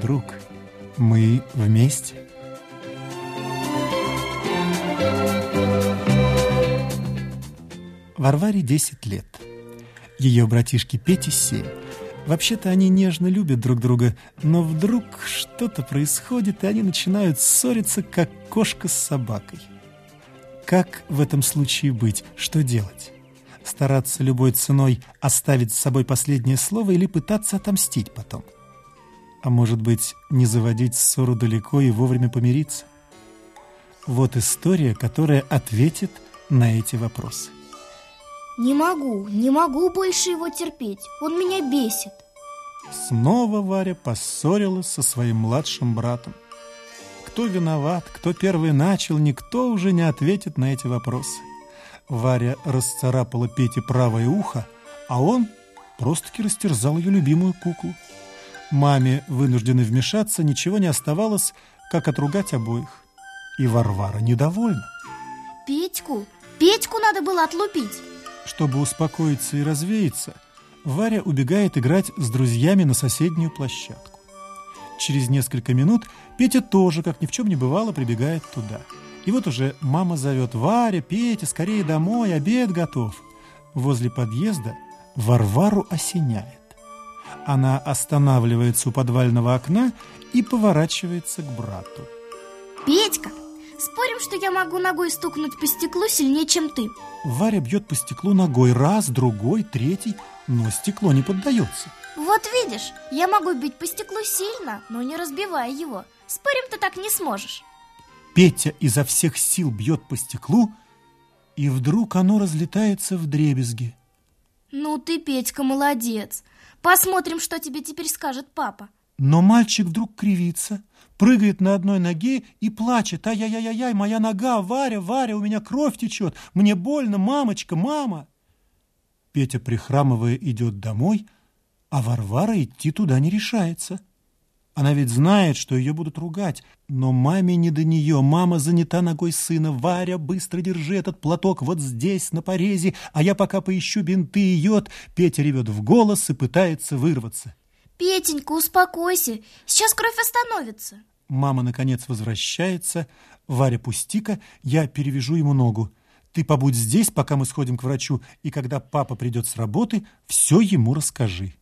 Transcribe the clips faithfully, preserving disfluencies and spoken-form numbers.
друг. Мы вместе. Варваре десять лет. Ее братишке Пете семь. Вообще-то они нежно любят друг друга, но вдруг что-то происходит, и они начинают ссориться, как кошка с собакой. Как в этом случае быть? Что делать? Стараться любой ценой оставить с собой последнее слово или пытаться отомстить потом? А может быть, не заводить ссору далеко и вовремя помириться? Вот история, которая ответит на эти вопросы. Не могу, не могу больше его терпеть. Он меня бесит. Снова Варя поссорилась со своим младшим братом. Кто виноват, кто первый начал, никто уже не ответит на эти вопросы. Варя расцарапала Пете правое ухо, а он просто-таки растерзал ее любимую куклу. Маме, вынужденной вмешаться, ничего не оставалось, как отругать обоих. И Варвара недовольна. Петьку? Петьку надо было отлупить. Чтобы успокоиться и развеяться, Варя убегает играть с друзьями на соседнюю площадку. Через несколько минут Петя тоже, как ни в чем не бывало, прибегает туда. И вот уже мама зовет: «Варя, Петя, скорее домой, обед готов». Возле подъезда Варвару осеняет. Она останавливается у подвального окна и поворачивается к брату. Петька, спорим, что я могу ногой стукнуть по стеклу сильнее, чем ты? Варя бьет по стеклу ногой раз, другой, третий, но стекло не поддается. Вот видишь, я могу бить по стеклу сильно, но не разбивая его. Спорим, ты так не сможешь. Петя изо всех сил бьет по стеклу, и вдруг оно разлетается вдребезги. Ну ты, Петька, молодец. Посмотрим, что тебе теперь скажет папа. Но мальчик вдруг кривится, прыгает на одной ноге и плачет: «Ай-яй-яй-яй, моя нога, Варя, Варя, у меня кровь течет, мне больно, мамочка, мама!» Петя, прихрамывая, идет домой, а Варвара идти туда не решается. Она ведь знает, что ее будут ругать, но маме не до нее. Мама занята ногой сына. «Варя, быстро держи этот платок вот здесь, на порезе, а я пока поищу бинты и йод». Петя ревет в голос и пытается вырваться. Петенька, успокойся, сейчас кровь остановится. Мама, наконец, возвращается. «Варя, пусти-ка, я перевяжу ему ногу. Ты побудь здесь, пока мы сходим к врачу, и когда папа придет с работы, все ему расскажи».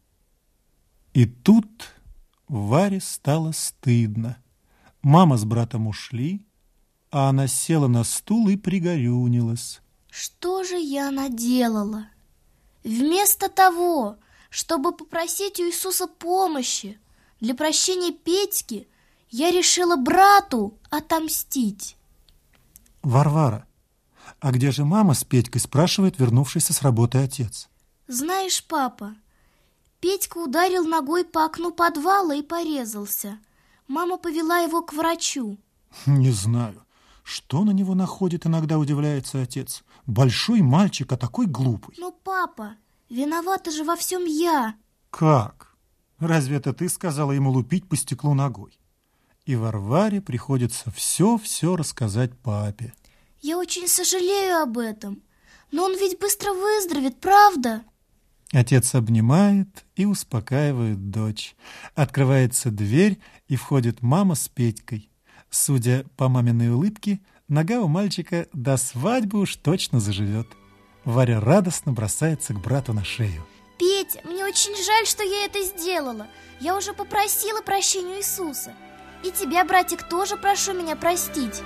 И тут Варе стало стыдно. Мама с братом ушли, а она села на стул и пригорюнилась. Что же я наделала? Вместо того, чтобы попросить у Иисуса помощи для прощения Петьки, я решила брату отомстить. «Варвара, а где же мама с Петькой?» — спрашивает вернувшийся с работы отец. Знаешь, папа, Петька ударил ногой по окну подвала и порезался. Мама повела его к врачу. Не знаю, что на него находит иногда, удивляется отец. Большой мальчик, а такой глупый. Но, папа, виновата же во всем я. Как? Разве это ты сказала ему лупить по стеклу ногой? И Варваре приходится все-все рассказать папе. Я очень сожалею об этом, но он ведь быстро выздоровеет, правда? Отец обнимает и успокаивает дочь. Открывается дверь, и входит мама с Петькой. Судя по маминой улыбке, нога у мальчика до свадьбы уж точно заживет. Варя радостно бросается к брату на шею. Петя, мне очень жаль, что я это сделала. Я уже попросила прощения у Иисуса. И тебя, братик, тоже прошу меня простить.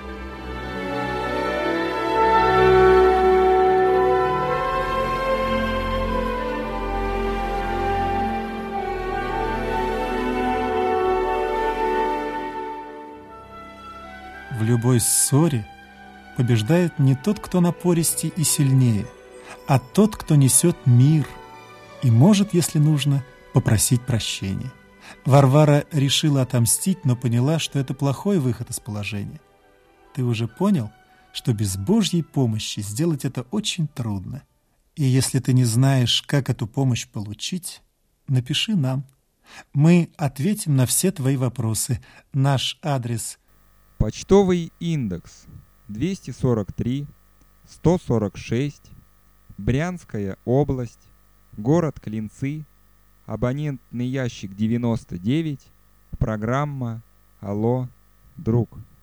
В любой ссоре побеждает не тот, кто напористей и сильнее, а тот, кто несет мир и может, если нужно, попросить прощения. Варвара решила отомстить, но поняла, что это плохой выход из положения. Ты уже понял, что без Божьей помощи сделать это очень трудно. И если ты не знаешь, как эту помощь получить, напиши нам. Мы ответим на все твои вопросы. Наш адрес – почтовый индекс двести сорок три сто сорок шесть, Брянская область, город Клинцы, абонентный ящик девяносто девять, Программа «Алло, друг».